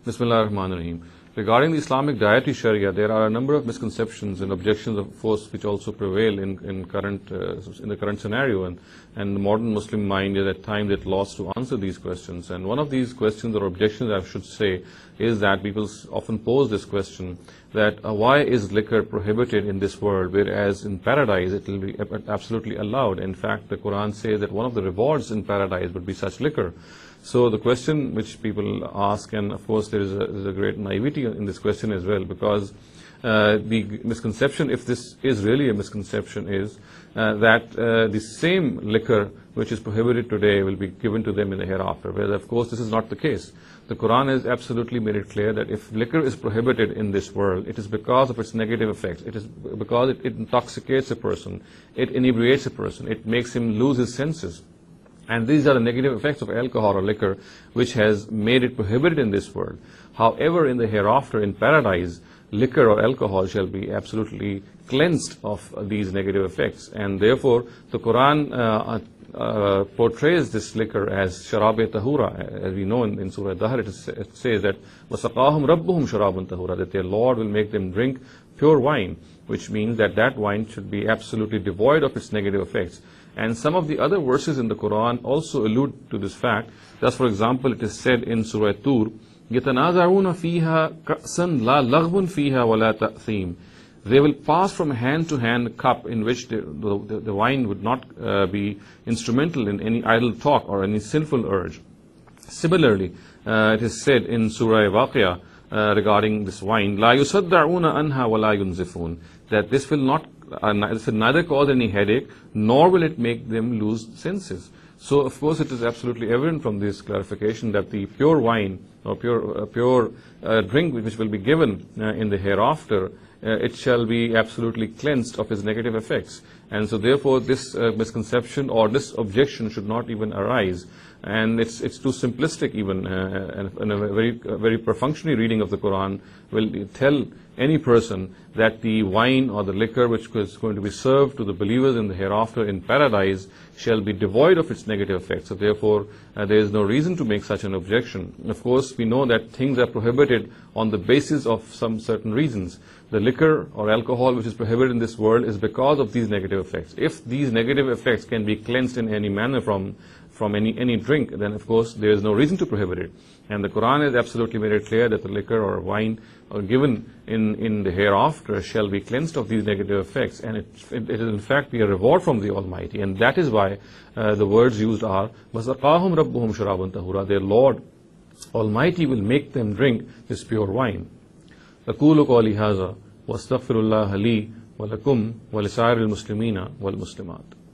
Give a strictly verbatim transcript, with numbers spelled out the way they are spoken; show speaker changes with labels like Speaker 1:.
Speaker 1: Bismillah ar-Rahman ar-Rahim. Regarding the Islamic dietary Sharia, there are a number of misconceptions and objections, of course, which also prevail in, in current uh, in the current scenario, and, and the modern Muslim mind is at times at loss to answer these questions. And one of these questions or objections, I should say, is that people often pose this question that uh, why is liquor prohibited in this world, whereas in paradise it will be absolutely allowed. In fact, the Quran says that one of the rewards in paradise would be such liquor. So the question which people ask, and of course there is a, there is a great naivety in this question as well, because uh, the misconception, if this is really a misconception, is uh, that uh, the same liquor which is prohibited today will be given to them in the hereafter, whereas of course this is not the case. The Quran has absolutely made it clear that if liquor is prohibited in this world, it is because of its negative effects. It is because it, it intoxicates a person, it inebriates a person, it makes him lose his senses. And these are the negative effects of alcohol or liquor, which has made it prohibited in this world. However, in the hereafter, in paradise, liquor or alcohol shall be absolutely cleansed of these negative effects. And therefore, the Quran uh, uh, portrays this liquor as sharabe tahura. As we know in, in Surah Dahr, it, is, it says that وَسَقَاهُمْ رَبُّهُمْ شَرَابٌ tahura, that their Lord will make them drink pure wine, which means that that wine should be absolutely devoid of its negative effects. And some of the other verses in the Quran also allude to this fact. Thus, for example, it is said in Surah Tur, يَتَنَازَعُونَ فِيهَا كَأْسًا لَا لَغْوٌ فِيهَا وَلَا تَأْثِيمٌ. They will pass from hand to hand a cup in which the, the, the wine would not uh, be instrumental in any idle talk or any sinful urge. Similarly, uh, it is said in Surah Waqia uh, regarding this wine, لَا يُصَدَّعُونَ أَنْهَا وَلَا يُنزِفُونَ, that this will not Uh, this will neither cause any headache, nor will it make them lose senses. So, of course, it is absolutely evident from this clarification that the pure wine or pure uh, pure uh, drink which will be given uh, in the hereafter, uh, it shall be absolutely cleansed of its negative effects. And so, therefore, this uh, misconception or this objection should not even arise. And it's it's too simplistic even, uh, and, and a very a very perfunctory reading of the Quran will tell any person that the wine or the liquor which is going to be served to the believers in the hereafter in paradise shall be devoid of its negative effects. So therefore, uh, there is no reason to make such an objection. Of course, we know that things are prohibited on the basis of some certain reasons. The liquor or alcohol which is prohibited in this world is because of these negative effects. If these negative effects can be cleansed in any manner from from any, any drink, then of course there is no reason to prohibit it. And the Quran has absolutely made it clear that the liquor or wine or given in, in the hereafter shall be cleansed of these negative effects, and it, it, it is in fact be a reward from the Almighty. And that is why uh, the words used are وَسَقَاهُمْ رَبُّهُمْ شَرَابٌ tahura, their Lord Almighty will make them drink this pure wine. أَقُولُ قَوْلِي هَذَا وَأَسْتَغْفِرُ اللَّهَ لِي وَلَكُمْ وَلِسَائِرِ الْمُسْلِمِينَ وَالْمُسْلِمَاتِ.